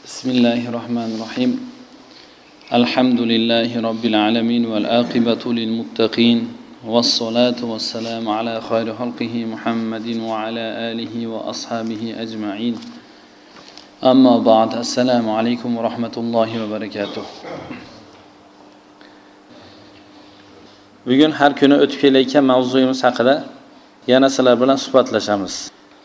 Bismillahirrahmanirrahim. Elhamdülillahi Rabbil alemin vel akibatu lil muttaqin. Vessalatu vesselamu ala khayri halqihi Muhammedin ve ala alihi ve ashabihi ecma'in. Amma ba'd. Esselamu aleyküm ve rahmetullahi ve berekatuh. Bugun har kuni o'tib kelayotgan mavzuyimiz haqida yana sizlar bilan suhbatlashamiz.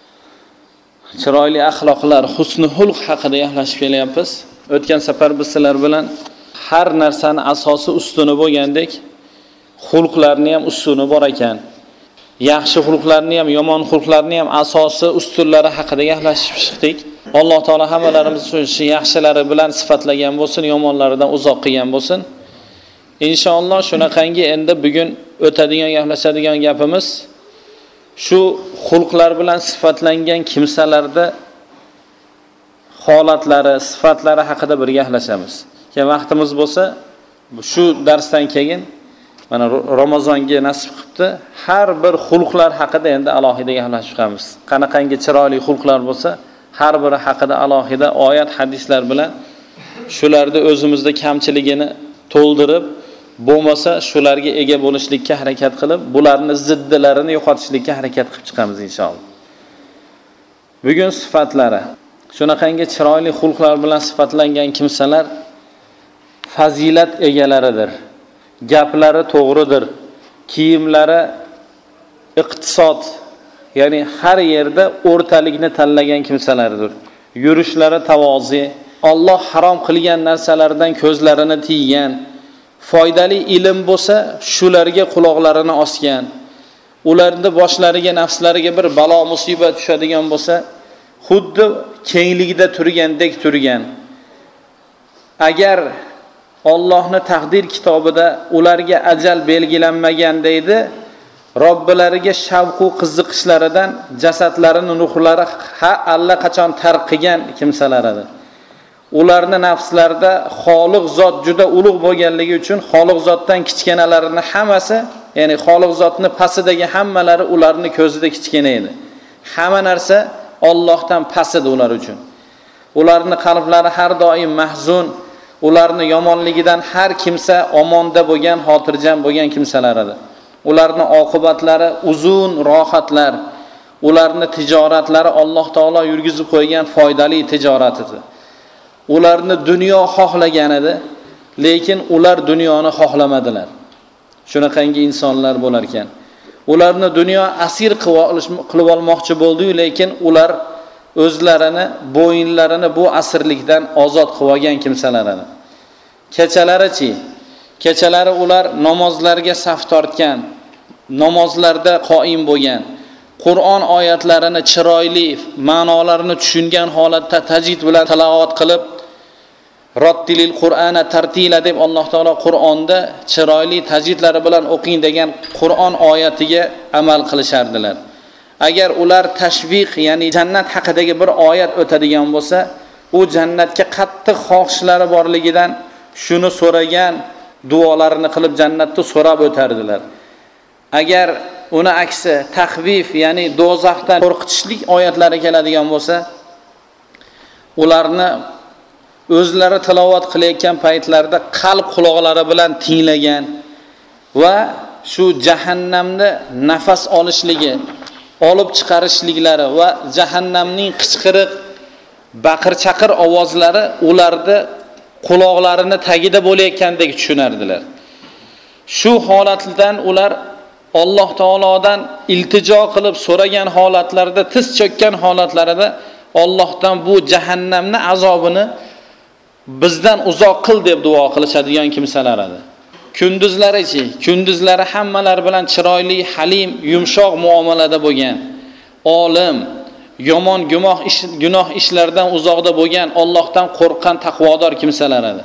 Chiroyli axloqlar, husni xulq haqida gaplashib kelyapmiz. O'tgan safar biz sizlar bilan har narsani asosi ustuni bo'lgandek, xulqlarni ham ustuni bor ekan. Yaxshi xulqlarni ham, yomon xulqlarni ham asosi ustunlari haqida gaplashib chiqdik. Alloh taolo hammalarimizni shu yaxshilari bilan sifatlagan bo'lsin, yomonlaridan uzoq qilgan bo'lsin. Inshaalloh shunaqangi endi bugun o'tadigan gaplashadigan gapimiz shu xulqlar bilan sifatlangan kimsalarda holatlari, sifatlari haqida bir gaplashamiz. Keyin vaqtimiz bo'lsa, shu darsdan keyin mana Ramazonga nasib qilibdi, har bir xulqlar haqida endi alohida gaplashib chiqamiz. Qanaqangi chiroyli xulqlar bo'lsa, har biri haqida alohida oyat, hadislar bilan shularda o'zimizda kamchiligini to'ldirib, bo'lmasa shularga ega bo'lishlikka harakat qilib, bularni ziddilarini yo'qotishlikka harakat qilib chiqamiz inshaalloh. Bugun sifatlari, shunaqangi chiroyli xulqlar bilan sifatlangan kimsalar fazilat egalaridir. Gaplari to'g'ridir. Kiyimlari iqtisod, ya'ni har yerda o'rtalikni tanlagan kimsalardir. Yurishlari tavozi, Alloh harom qilgan narsalardan ko'zlarini tiygan, foydali ilm bo'lsa, shularga quloqlarini osgan. Ularning boshlariga, nafslariga bir balo musibat tushadigan bo'lsa, xuddi kengligida turgandek turgan. Agar Allohning taqdir kitobida ularga ajal belgilanmaganda edi, Robbilariga shavq va qiziqishlaridan jasadlarining ruhlari allaqachon tark qilgan kimsalar edi. Ularning nafslarida Xoliq zot juda ulug' bo'lganligi uchun Xoliq zotdan kichkinalarini hammasi, ya'ni Xoliq zotning pasidagi hammalari ularning ko'zida kichkina edi. Hamma narsa Allohdan past edi ular uchun. Ularning qalblari har doim mahzun, ularning yomonligidan har kimsa omonda bo'lgan, xotirjam bo'lgan kimsalar edi. Ularning oqibatlari uzun rohatlar, ularning tijoratlari Alloh taolo yurgizib qo'ygan foydali tijorat edi. Ularni dunyo xohlagan edi, lekin ular dunyoni xohlamadilar. Shunaqangi insonlar bo'lar ekan. Ularni dunyo asir qilib olmoqchi bo'ldi-yu, lekin ular o'zlarini, bo'yinlarini bu asirlikdan ozod qilib olgan kimsalar edi. Kechalari-chi? Kechalari ular namozlarga saf tortgan, namozlarda qoim bo'lgan, Qur'on oyatlarini chiroyli ma'nolarini tushungan holatda tajvid bilan tilovat qilib, Rattilil Qur'ana tartila deb Alloh taolo Qur'onda chiroyli tajvidlari bilan o'qing degan Qur'on oyatiga amal qilishardilar. Agar ular tashviq, ya'ni jannat haqidagi bir oyat o'tadigan bo'lsa, u jannatga qattiq xohishlari borligidan shuni so'ragan, duolarini qilib jannatni so'rab o'tardilar. Agar uni aksi taxvif, ya'ni do'zaxdan qo'rqitishlik oyatlari keladigan bo'lsa, ularni o'zlari tilovat qilayotgan paytlarda qalb quloqlari bilan tinglagan va shu jahannamda nafas olishligi, olib chiqarishliklari va jahannamning qichqiriq, baqir-chaqir ovozlari ularda quloqlarini tagida bo'layotgandek tushunardilar. Shu holatdan ular Alloh taolodan iltijo qilib so'ragan holatlarda, tiz cho'kkan holatlarida Allohdan bu jahannamning azobini bizdan uzoq qil deb duo qilishadigan kimsalar edi. Kunduzlari-chi? Kunduzlari hammalar bilan chiroyli, halim, yumshoq muomalada bo'lgan, olim, yomon gunoh ishlardan uzoqda bo'lgan, Allohdan qo'rqqan taqvodor kimsalar edi.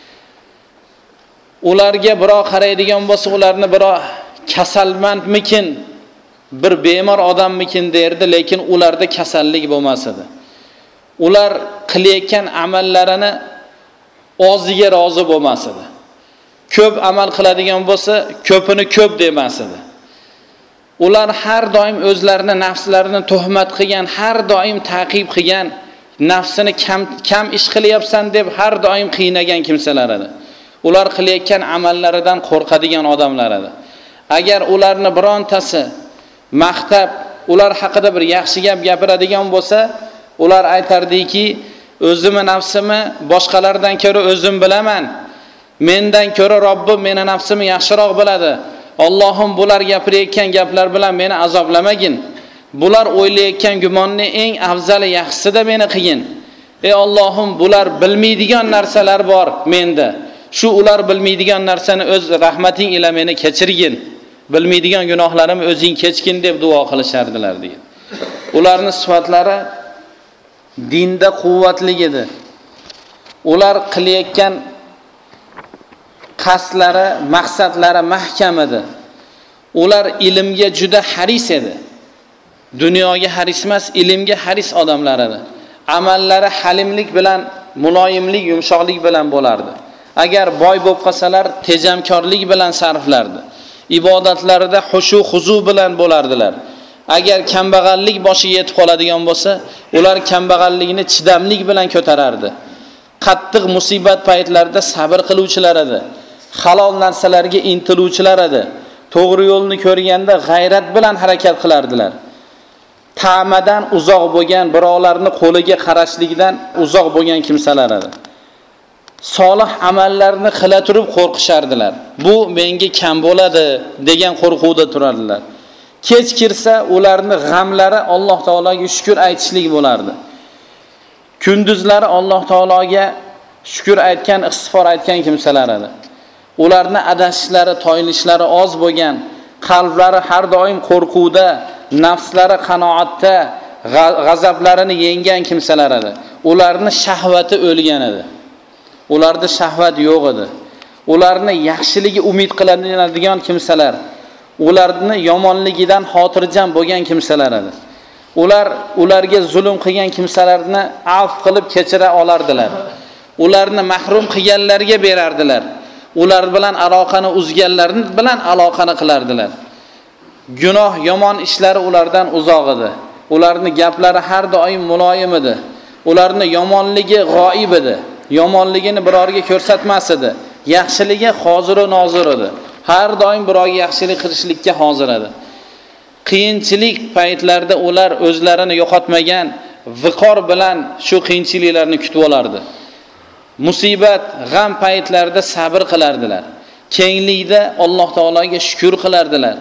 Ularga birov qaraydigan bo'lsa, ularni birov kasalmandmikin, bir bemor odammikin derdi, lekin ularda kasallik bo'lmas edi. Ular qilayotgan amallarini oziga rozi bo'lmas edi. Ko'p amal qiladigan bo'lsa, ko'pini ko'p demas edi. Ular har doim o'zlarini, nafslarini tuhmat qilgan, har doim ta'qib qilgan, nafsini kam ish qilyapsan deb har doim qiynagan kimsalar edi. Ular qilayotgan amallaridan qo'rqadigan odamlar edi. Agar ularni birontasi maqtab, ular haqida bir yaxshi gap gapiradigan bo'lsa, ular aytardiki, o'zimni nafsimni boshqalardan ko'ra o'zim bilaman. Mendan ko'ra Robbim meni nafsimni yaxshiroq biladi. Allohim bular gapirayotgan gaplar bilan meni azoblamagin. Bular o'ylayotgan gumonni eng afzali yaxshisi-da meni qilgin. Ey Allohim, bular bilmaydigan narsalar bor menda. Shu ular bilmaydigan narsani o'z rahmating ila meni kechirgin. Bilmaydigan gunohlarimni o'zing kechgin deb duo qilishardilar degan. Ularning sifatlari dinda quvvatli edi. Ular qilayotgan qasdlari, maqsadlari mahkam edi. Ular ilmga juda haris edi. Dunyoga haris emas, ilmga haris odamlar edi. Amallari halimlik bilan, muloyimlik, yumshoqlik bilan bo'lardi. Agar boy bo'lib qolsalar, tejamkorlik bilan sarflardi. Ibodatlarida xushu xuzu bilan bo'lardilar. Agar kambag'allik boshiga yetib qoladigan bo'lsa, ular kambag'allikni chidamlik bilan ko'tarardi. Qattiq musibat paytlarida sabr qiluvchilar edi. Halol narsalarga intiluvchilar edi. To'g'ri yo'lni ko'rganda g'ayrat bilan harakat qilardilar. Ta'madan uzoq bo'lgan, birovlarning qo'liga qarashlikdan uzoq bo'lgan kimsalar edi. Solih amallarni qila turib qo'rqishardilar. Bu menga kam bo'ladi degan qo'rquvda turardilar. Kech kirsa ularning g'amlari Alloh taologa shukr aytishlik bo'lardi. Kunduzlari Alloh taologa shukr aytgan, istig'for aytgan kimsalar edi. Ularning adashishlari, toyilishlari oz bo'lgan, qalblari har doim qo'rquvda, nafslari qanoatda, g'azablarini yenggan kimsalar edi. Ularning shahvati o'lgan edi. Ularda shahvat yo'q edi. Ularni yaxshiligi umid qilinadigan kimsalar, ularni yomonligidan xotirjam bo'lgan kimsalar edi. Ularga zulm qilgan kimsalarni afv qilib kechira olardilar. Ularni mahrum qilganlarga berardilar. Ular bilan aloqani uzganlarni bilan aloqani qilardilar. Gunoh, yomon ishlari ulardan uzoq edi. Ularning gaplari har doim muloyim edi. Ularning yomonligi g'oyib edi. Yomonligini birorga ko'rsatmas edi. Yaxshiligi hozir va nozir edi. Har doim birorga yaxshilik qilishlikka hozir edi. Qiyinchilik paytlarida ular o'zlarini yo'qotmagan, viqor bilan shu qiyinchiliklarni kutib olardi. Musibat, g'am paytlarida sabr qilardilar. Kenglikda Alloh taologa shukr qilardilar.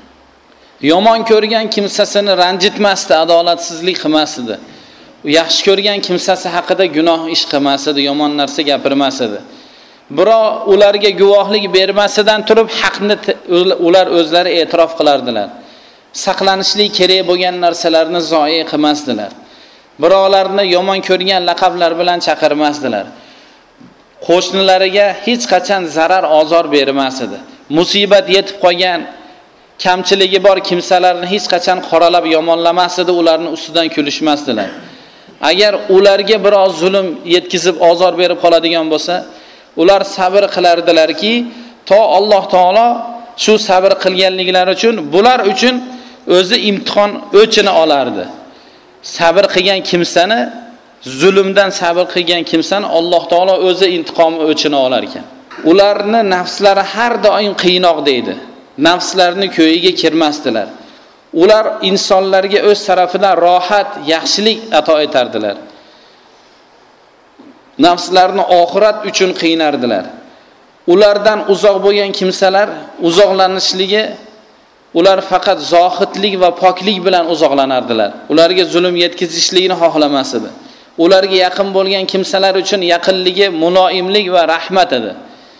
Yomon ko'rgan kimsasini ranjitmasdi, adolatsizlik qilmas edi. Yaxshi ko'rgan kimsasi haqida gunoh ish qilmas edi, yomon narsa gapirmas edi. Birov ularga guvohlik bermasidan turib haqni ular o'zlari e'tirof qilardilar. Saqlanishlik kerak bo'lgan narsalarni zoyi qilmasdilar. Birovlarni yomon ko'rgan laqablar bilan chaqirmasdilar. Qo'shnilariga hech qachon zarar, ozor bermas edi. Musibat yetib qolgan, kamchiligi bor kimsalarni hech qachon qoralab yomonlamas edi, ularning ustidan kulishmasdilar. Agar ularga biroz zulm yetkazib ozor berib qoladigan bo'lsa, ular sabr qilardilarki, to Alloh taolo shu sabr qilganliklari uchun bular uchun o'zi imtihon o'chini olardi. Sabr qilgan kimsani, zulmdan sabr qilgan kimsani Alloh taolo o'zi intiqom o'chini olar ekan. Ularning nafslari har doim qiynoq deydi. Nafslarni ko'yiga kirmasdilar. Ular insonlarga o'z tarafidan rohat, yaxshilik ato etardilar. Nafslarni oxirat uchun qiynardilar. Ulardan uzoq bo'lgan kimsalar uzoqlanishligi, ular faqat zohidlik va poklik bilan uzoqlanardilar. Ularga zulm yetkazishlikni xohlamas edi. Ularga yaqin bo'lgan kimsalar uchun yaqinligi muloyimlik va rahmat edi.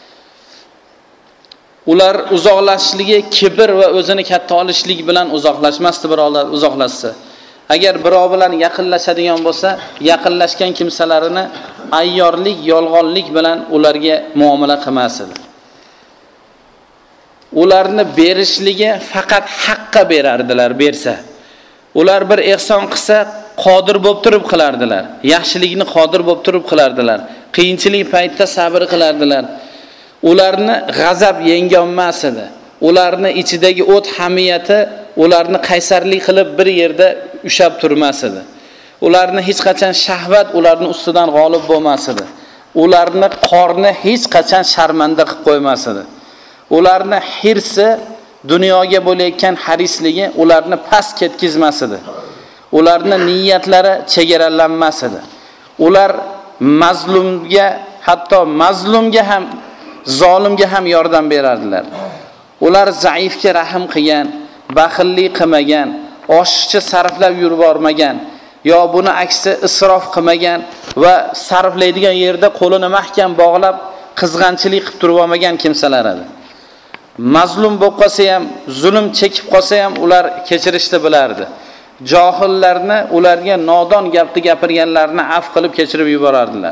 Ular uzoqlashishligi kibr va o'zini katta olishlik bilan uzoqlashmasdi, birovlar uzoqlashsa. Agar birov bilan yaqinlashadigan bo'lsa, yaqinlashgan kimsalarini ayyorlik, yolg'onlik bilan ularga muomala qilmas edi. Ularni berishligi faqat haqqa berardilar, bersa. Ular bir ehson qilsa, qodir bo'lib turib qilardilar. Yaxshilikni qodir bo'lib turib qilardilar. Qiyinchilik paytda sabr qilardilar. Ularni g'azab yengolmas edi. Ularni ichidagi o't hamiyati ularni qaysarlik qilib bir yerda ushab turmas edi. Ularni hech qachon shahvat ularni ustidan g'olib bo'lmas edi. Ularni qorni hech qachon sharmanda qilib qo'ymas edi. Ularni hirsi, dunyoga bo'layotgan harisligi ularni past ketkizmas edi. Ularni niyatlari chegaralanmas edi. Ular mazlumga, hatto mazlumga ham, zolimga ham yordam berardilar. Ular zaifga rahim qilgan, baxillik qilmagan, oshiqcha sarflab yurbormagan, yo buni aksi isrof qilmagan va sarflaydigan yerda qo'lini mahkam bog'lab qizg'anchilik qilib turib olmagan kimsalar edi. Mazlum bo'lib qolsa ham, zulm chekib qolsa ham ular kechirishni bilardi. Johillarni, ularga nodon gapni gapirganlarni afv qilib kechirib yuborardilar.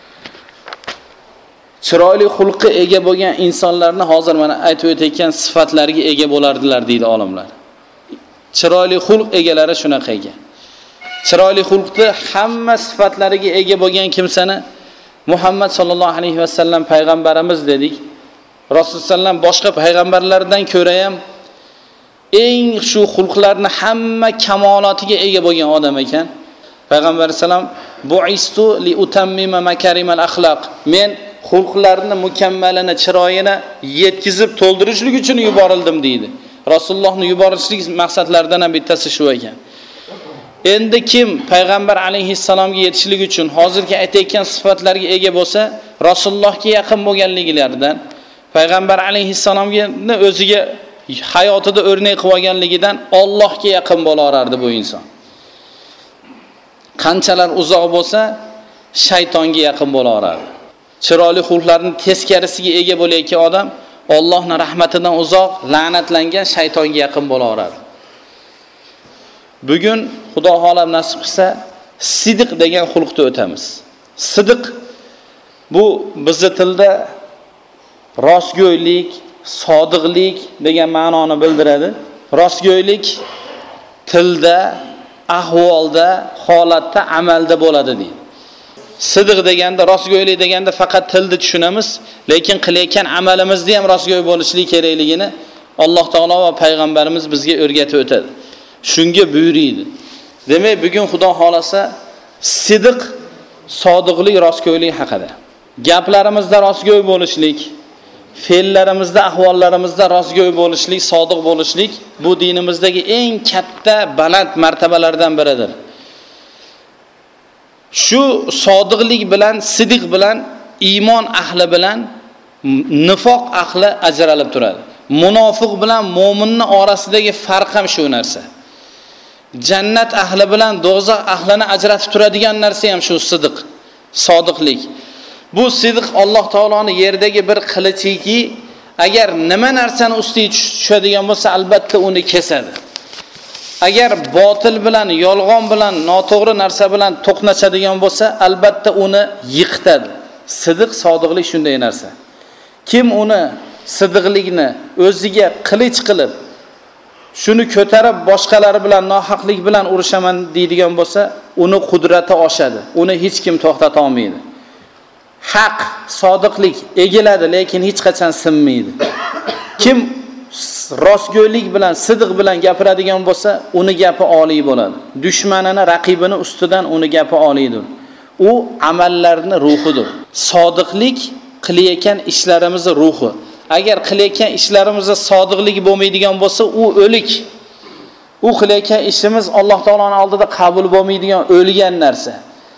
Chiroyli xulqi ega bo'lgan insonlarni hozir mana aytib o'tayotgan sifatlarga ega bo'lardilar deydi olimlar. Chiroyli xulq egalari shunaqa ekan. Chiroyli xulqni hamma sifatlariga ega bo'lgan kimsani Muhammad sallallohu alayhi vasallam payg'ambarimiz dedik. Rasululloh sallam boshqa payg'ambarlardan ko'ra ham eng shu xulqlarni hamma kamolotiga ega bo'lgan odam ekan. Payg'ambar sallam bu'istu li utammima makarimal axloq. Men xulqlarni mukammalini, chiroyini yetkizib to'ldirishlik uchun yuborildim deydi. Rasulullohni yuborishlik maqsadlaridan ham bittasi shu ekan. Endi kim payg'ambar alayhissalomga yetishlik uchun hozirgi aytayotgan sifatlarga ega bo'lsa, Rasulullohga yaqin bo'lganliklaridan, payg'ambar alayhissalomga o'ziga hayotida o'rnak qilib olganligidan Allohga yaqin bo'lardi bu inson. Qanchalar uzoq bo'lsa, shaytonga yaqin bo'lardi. Chiroyli xulqlarning teskarisiga ega bo'layotgan odam Allohning rahmatidan uzoq, la'natlangan shaytonga yaqin bo'lardi. Bugun Xudo xohlab nasib qilsa sidiq degan xulqni o'tamiz. Sidiq bu bizning tilda rostgo'ylik, sodiqlik degan ma'noni bildiradi. Rostgo'ylik tilda, ahvolda, holatda, amalda bo'ladi deydi. Sidiq deganda, rostgo'ylik deganda faqat tilni tushunamiz, lekin qilayotgan amalimizda ham rostgo'y bo'lishligi kerakligini Alloh taolo va payg'ambarimiz bizga o'rgatib o'tadi. Shunga buyuriydi. Demak, bugun Xudo xolasa sidiq, sodiqlik, rostgo'ylik haqida. Gaplarimizda rostgo'y bo'lishlik, fe'llarimizda, ahvollarimizda rostgo'y bo'lishlik, sodiq bo'lishlik bu dinimizdagi eng katta, baland martabalardan biridir. Shu sodiqlik bilan, sidiq bilan iymon ahli bilan nifoq ahli ajralib turadi. Munofiq bilan mo'minning orasidagi farq ham shu narsa. Jannat ahli bilan do'zax ahlini ajratib turadigan narsa ham shu sidiq, sodiqlik. Bu sidiq Alloh taoloning yerdagi bir qilichiki, agar nima narsani ustiga tushadigan bo'lsa, albatta uni kesadi. Agar botil bilan, yolg'on bilan, noto'g'ri narsa bilan to'qnashadigan bo'lsa, albatta uni yiqitadi. Sidiq, sodiqlik shunday narsa. Kim uni sidiqlikni o'ziga qilich qilib, shuni ko'tarib boshqalari bilan nohaqlik bilan urushaman deydigan bo'lsa, uni qudrati oshadi. Uni hech kim to'xtata olmaydi. Haq, sodiqlik egiladi, lekin hech qachon sinmaydi. Kim rostgo'ylik bilan, sidiq bilan gapiradigan bo'lsa, uni gapi oliy bo'ladi. Dushmanini, raqibini ustidan uni gapi oliydir. U amallarning ruhidir. Sodiqlik qilayotgan ishlarimizning ruhi. Agar qilayotgan ishlarimizda sodiqlik bo'lmaydigan bo'lsa, u o'lik. U qilayotgan ishimiz Alloh taoloning oldida qabul bo'lmaydigan o'lgan narsa.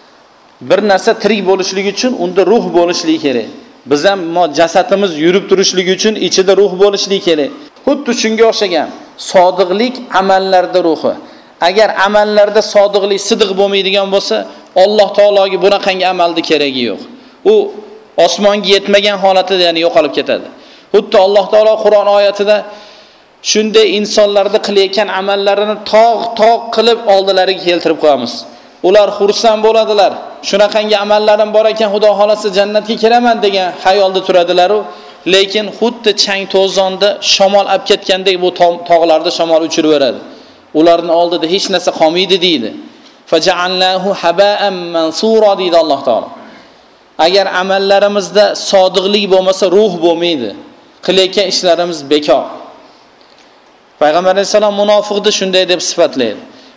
Bir narsa tirik bo'lishligi uchun unda ruh bo'lishligi kerak. Biz ham jasadimiz yurib turishligi uchun ichida ruh bo'lishligi kerak. Xuddi shunga o'xshagan sodiqlik amallarda ruhi. Agar amallarda sodiqlik, sidiq bo'lmaydigan bo'lsa, Alloh taologa bunaqangi amalni keragi yo'q. U osmonga yetmagan holatida ya'ni yo'qolib ketadi. Xuddi Alloh taolo Qur'on oyatida shunday insonlarni qilayotgan amallarini tog' qilib oldilariga keltirib qo'yamiz. Ular xursand bo'ladilar. Shunaqangi amallarim bor ekan, Xudo xolasa jannatga kiraman degan xayolda turadilar, lekin xuddi chang to'zonda shamol olib ketgandek bu tog'larda shamol uchirib beradi. Ularning oldida hech narsa qolmaydi deydi. Faja'alnahu haba'an mansura deydi Alloh taolo. Agar amallarimizda sodiqlik bo'lmasa, ruh bo'lmaydi. Qilayotgan ishlarimiz bekor. Payg'ambar alayhisalom munofiqni shunday deb sifatlaydi.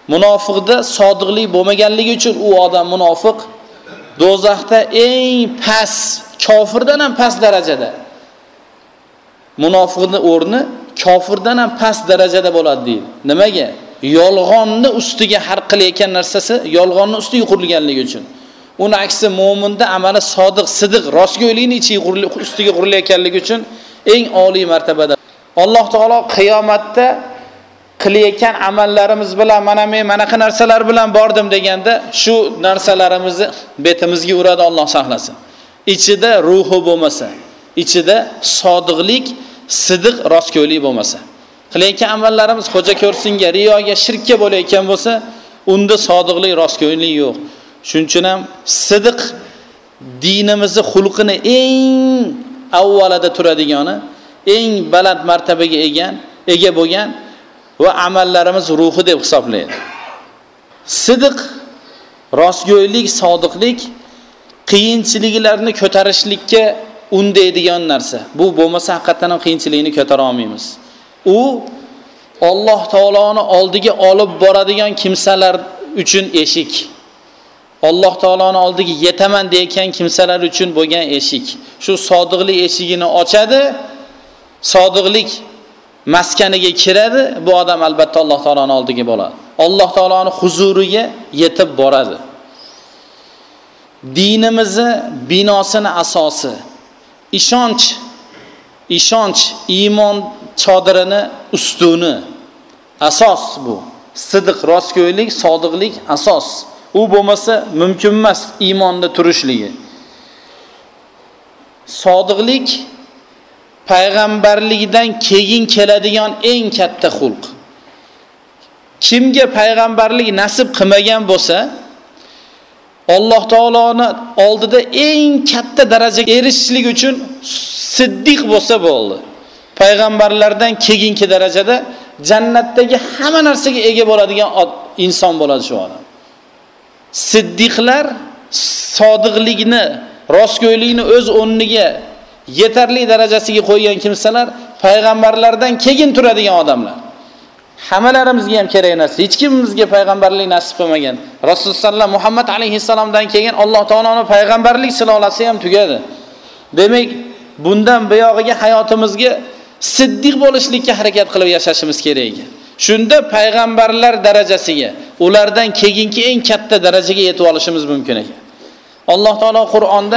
Munofiqda sodiqlik bo'lmaganligi uchun u odam munofiq do'zaxda eng past, kofirdan ham past darajada. Munofiqning o'rni kofirdan ham past darajada bo'ladi deydi. Nimaga? Yolg'onni ustiga har qilayotgan narsasi yolg'onni ustiga qurilganligi uchun. Uni aksi mo'minda amali sodiq, sidiq, rostgo'ylikni ustiga qurilayotganligi uchun eng oliy martabada. Alloh taolo qiyomatda qilayotgan amallarimiz bilan mana men manaqa narsalar bilan bordim deganda shu narsalarimizni betimizga uradi, Alloh saqlasin. Ichida ruhi bo'lmasa, ichida sodiqlik, sidiq, rostgo'ylik bo'lmasa. Qilayotgan amallarimiz xo'ja ko'rsinga, riyoga, shirkka bo'layotgan bo'lsa, unda sodiqlik, rostgo'ylik yo'q. Shuning uchun ham sidiq dinimizning xulqini eng avvalida turadigani, eng baland martabaga ega bo'lgan va amallarimiz ruhi deb hisoblaydi. Sidiq, rostgo'ylik, sodiqlik qiyinchiliklarni ko'tarishlikka undaydigan narsa. Bu bo'lmasa haqiqatan ham qiyinchilikni ko'tara olmaymiz. U Alloh taoloning oldiga olib boradigan kimsalar uchun eshik. Alloh taoloning oldiga yetaman deyotgan kimsalar uchun bo'lgan eshik. Shu sodiqlik eshigini ochadi, sodiqlik maskaniga kiradi, bu odam albatta Alloh taoloning oldiga bo'ladi. Alloh taoloning huzuriga yetib boradi. Dinimizning binosini asosi ishonch, iymon chodirini ustuni. Asos bu. Sidiq, rostgo'ylik, sodiqlik asos. U bo'lmasa mumkin emas iymonda turishligi. Sodiqlik payg'ambarlikdan keyin keladigan eng katta xulq. Kimga payg'ambarlik nasib qilmagan bo'lsa, Alloh taoloning oldida eng katta darajaga erishishlik uchun siddiq bo'lsa bo'ldi. Payg'ambarlardan keyingi darajada jannatdagi hamma narsaga ega bo'ladigan inson bo'ladi shu odam. Siddiqlar sodiqlikni, rostgo'ylikni o'z o'rniga yetarli darajasiga qo'ygan kimsalar payg'ambarlardan keyin turadigan odamlar. Hammalarimizga ham kerak narsa. Hech kimimizga payg'ambarlik nasib qilmagan. Rasululloh Muhammad alayhisalomdan keyin Alloh taoloning payg'ambarlik silolasi ham tugadi. Demak, bundan buyog'iga hayotimizga siddiq bo'lishlikka harakat qilib yashashimiz kerak ekan. Shunda payg'ambarlar darajasiga, ulardan keyingi eng katta darajaga yetib olishimiz mumkin ekan. Alloh taolo Qur'onda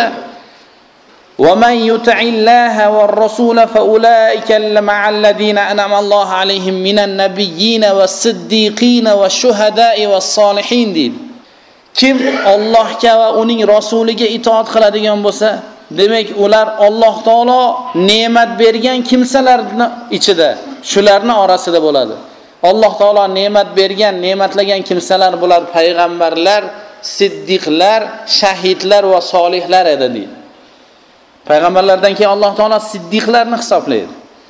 وَمَنْ يُطِعِ اللَّهَ وَالرَّسُولَ فَأُولَئِكَ مَعَ الَّذِينَ أَنْعَمَ اللَّهُ عَلَيْهِمْ مِنَ النَّبِيِّينَ وَالصِّدِّيقِينَ وَالشُّهَدَاءِ وَالصَّالِحِينَ deydi. Kim Allohga va uning rasuliga itoat qiladigan bo'lsa, demak ular Alloh taolo ne'mat bergan kimsalarning ichida, shularning orasida bo'ladi. Alloh taolo ne'mat bergan, ne'matlagan kimsalar bular payg'ambarlar, siddiqlar, shahidlar va solihlar edi deydi. Payg'ambarlardan keyin Alloh taolo siddiqlarni hisoblaydi.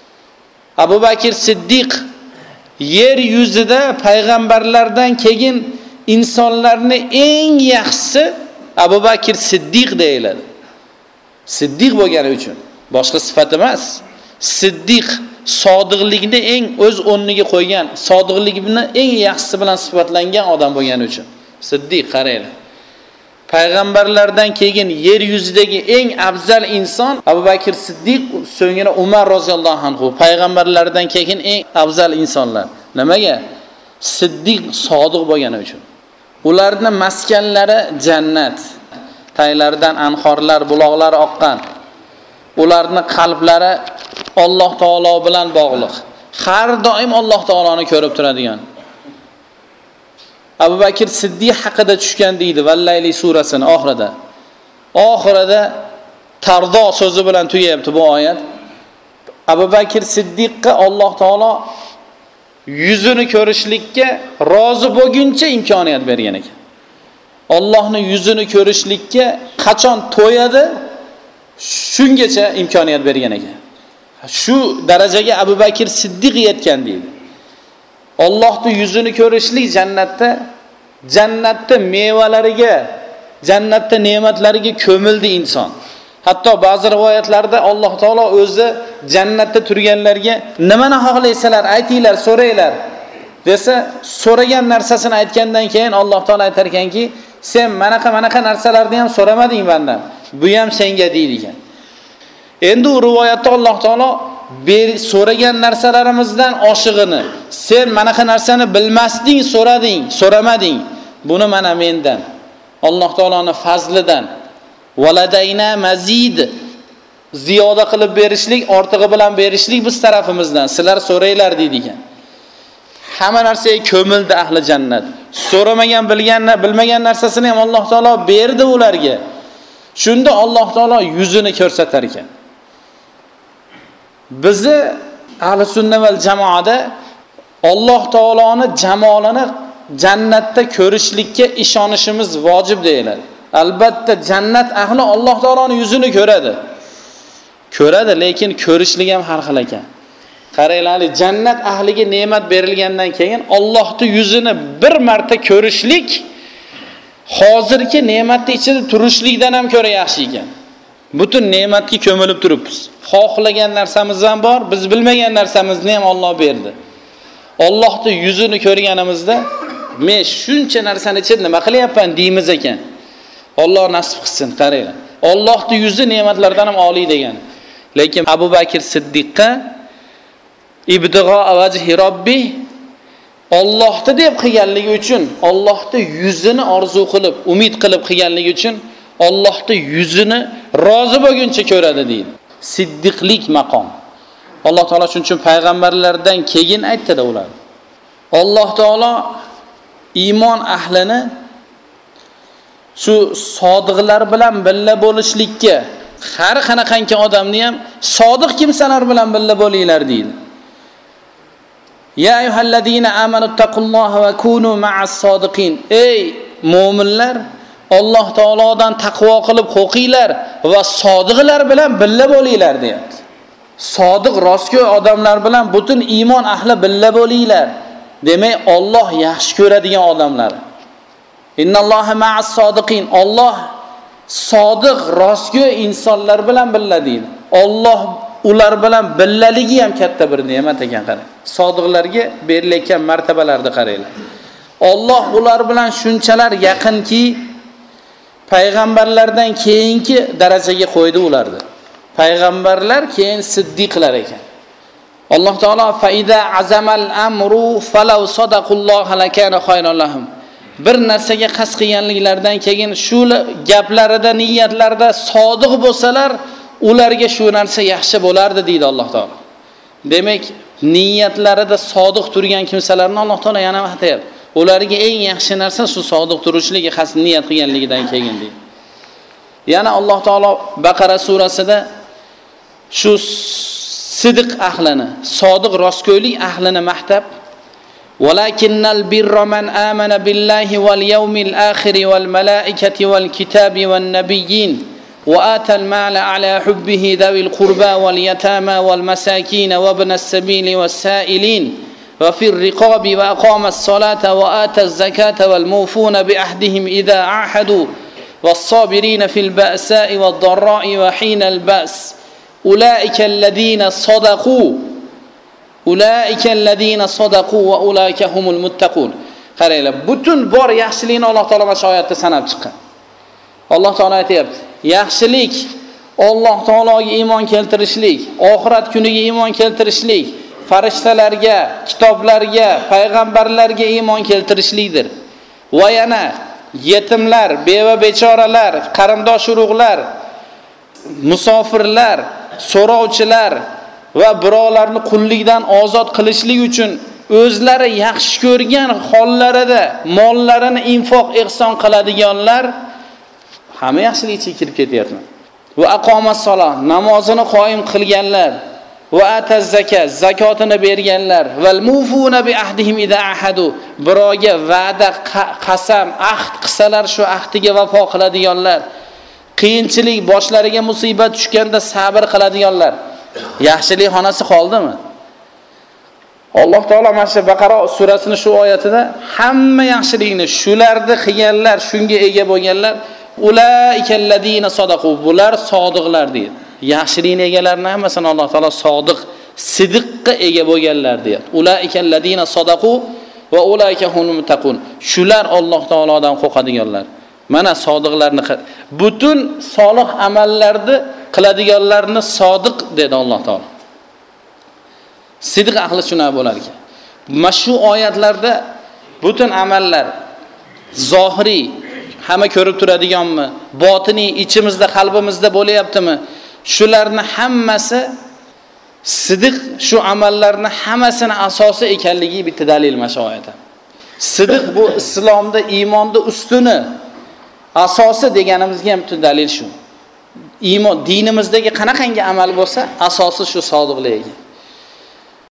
Abu Bakr Siddiq yer yuzida payg'ambarlardan keyin insonlarning eng yaxshisi Abu Bakr Siddiq deyiladi. Siddiq bo'lgani uchun, boshqa sifat emas. Siddiq sodiqlikni eng o'z o'rniga qo'ygan, sodiqlikni eng yaxshisi bilan sifatlangan odam bo'lgani uchun. Siddiq qaraylar. Payg'ambarlardan keyin yer yuzidagi eng afzal inson Abu Bakr Siddiq, so'ngra Umar roziyallohu anhu. Payg'ambarlardan keyin eng afzal insonlar. Nimaga? Siddiq sodiq bo'lgani uchun. Ularning maskanlari jannat. Taylaridan anhorlar, buloqlar oqqan. Ularning qalblari Alloh taolo bilan bog'liq. Har doim Alloh taoloni ko'rib turadigan. Abu Bakr Siddiq haqida tushgan deydi Vallayli surasining oxirida. Oxirida tardo so'zi bilan tugayapti bu oyat. Abu Bakr Siddiqqa Alloh taolo yuzini ko'rishlikka rozi bo'lguncha imkoniyat bergan ekan. Allohning yuzini ko'rishlikka qachon to'yadi, shungacha imkoniyat bergan ekan. Shu darajaga Abu Bakr Siddiq yetgan deydi. Allohning yuzini ko'rishlik jannatda mevalariga, jannatda ne'matlariga ko'mildi inson. Hatto ba'zi rivoyatlarda Alloh taolo o'zi jannatda turganlarga nimani xohlaysalar aytinglar, so'ranglar. desa, so'ragan narsasini aytgandan keyin Alloh taolo aytar ekanki, sen manaqa narsalarni ham so'ramading mendan. Bu ham senga deydi ekan. Endi u rivoyatda Alloh taolo so'ragan narsalarimizdan oshig'ini, sen manaqa narsani bilmasding, so'ramading. Buni mana mendan, Alloh taoloning fazlidan, valadayna mazid, ziyoda qilib berishlik, ortig'i bilan berishlik biz tarafimizdan. Sizlar so'raylar deydi ekan. Hamma narsaga ko'mildi ahli jannat. So'ramagan, bilmagan narsasini ham Alloh taolo berdi ularga. Shunda Alloh taolo yuzini ko'rsatar ekan. Bizi ahli sunna val jamoada Alloh taoloning jamolini jannatda ko'rishlikka ishonishimiz vojib deyiladi. Albatta jannat ahli Alloh taoloning yuzini ko'radi, lekin ko'rishlik ham har xil ekan. Qaranglar, jannat ahliga ne'mat berilgandan keyin Allohning yuzini bir marta ko'rishlik hozirgi ne'matning ichida turishlikdan ham ko'ra yaxshi ekan. Butun ne'matga ko'milib turibmiz. Xohlagan narsamiz ham bor, biz bilmagan narsamizni ham Alloh berdi. Allohning yuzini ko'rganimizda men shuncha narsani ichida nima qilyapman deymiz ekan. Alloh nasib qilsin, qaranglar. Allohning yuzi ne'matlardan ham oliy degan. Lekin Abu Bakr Siddiqqa ibtigho vajhi robbi Allohni deb qilganligi uchun, Allohning yuzini orzu qilib, umid qilib qilganligi uchun Allohning yuzini rozi bo'lguncha ko'radi deydi. Siddiqlik maqom. Alloh taolo shuning uchun payg'ambarlardan keyin aytdi-da ular. Alloh taolo iymon ahlini shu sodiqlar bilan billa bo'lishlikka, har qanaqangi odamni ham sodiq kimsalar bilan billa bo'linglar deydi. Ya ayyuhallazina amanu taqulloha va kunu ma'as sodiqin. Ey mu'minlar, Alloh taolodan taqvo qilib qo'qinglar va sodiqlar bilan billa bo'linglar deyapti. Sodiq rostgo'y odamlar bilan butun iymon ahli billa bo'linglar. Demak, Alloh yaxshi ko'radigan odamlar. Innalloha ma'as sodiqin. Alloh sodiq rostgo'y insonlar bilan billa deydi. Alloh ular bilan billaligi ham katta bir ne'mat ekan, qarang. Sodiqlarga berilayotgan martabalarni qaranglar. Alloh ular bilan shunchalar yaqinki, payg'ambarlardan keyingi darajaga qo'ydi ularni. Payg'ambarlar keyin siddiqlar ekan. Alloh taolo faida azamal amru falau sadaqulloha lakana khayran lahum. Bir narsaga qasd qilganliklaridan keyin shu gaplarida, niyatlarida sodiq bo'lsalar, ularga shu narsa yaxshi bo'lardi deydi Alloh taolo. Demak, niyatlarida sodiq turgan kimsalarni Alloh taolo yana aytayapti. Ularga eng yaxshi narsa shu sodiq turishligi, qasd niyat qilganligidan keyin deydi. Yana Alloh taolo Baqara surasida shu sidiq ahlini, sodiq rostgo'ylik ahlini maqtab, "Walakinnal birra man amana billahi wal yawmil akhir wal malaikati wal kitabi wan nabiyyin wa atal mala ala hubbihi dawil qurba wal yatama wal masakin wa ibnas sabili was sa'ilin wa fir riqabi wa aqama as-salata wa ata az-zakata wal mufuna bi ahdihim idha ahadu was sabirina fil ba'sa'i wad dharra'i wa hina al-ba's ulaika alladhina sadaqu va ulaika humul muttaqun." Qaranglar, butun bor yaxshilikni Alloh taolo mana shu oyatda sanab chiqqan. Alloh taolo aytayapti, yaxshilik Alloh taologa iymon keltirishlik, oxirat kuniga iymon keltirishlik, farishtalarga, kitoblarga, payg'ambarlarga iymon keltirishlikdir. Va yana yetimlar, beva bechoralar, qarindosh urug'lar, musofirlar, so'rovchilar va birovlarni qullikdan ozod qilishlik uchun o'zlari yaxshi ko'rgan hollarida mollarini infoq ihson qiladiganlar hamma yaxshilik ichiga kirib ketyapti. Va aqomas solah, namozini qoyim qilganlar, va ataz zakat, zakotini berganlar, val mufuna bi ahdihim idha ahadu, birovga va'da, qasam, ahd qilsalar shu ahdiga vafo qiladiganlar, qiyinchilik boshlariga musibat tushganda sabr qiladiganlar. Yaxshilik xonasi qoldimi? Alloh taolo mana shu Baqara surasining shu oyatida hamma yaxshilikni shularni qilganlar, shunga ega bo'lganlar, ulaikalladina sadaqu, bular sodiqlar deydi. Yaxshilikni egalarini hammasini Alloh taolo sodiq, sidiqqa ega bo'lganlar deydi. Ulaikalladina sadaqu va ulayka humul muttaqun. Shular Alloh taolodan qo'rqadiganlar. Mana sodiqlarni butun solih amallarni qiladiganlarni sodiq dedi Alloh taolo. Sidiq ahli shuna bo'lar ekan. Mana shu oyatlarda butun amallar zohiriy hamma ko'rib turadiganmi, botiniy ichimizda, qalbimizda bo'layaptimi? Shularni hammasi sidiq, shu amallarni hammasini asosi ekanligi bitta dalil mana shu oyatda. Sidiq bu islomda iymonda ustuni, asosi deganimizga ham bitta dalil shu. Iymon dinimizdagi qanaqangi amal bo'lsa, asosi shu sodiqlik ekan.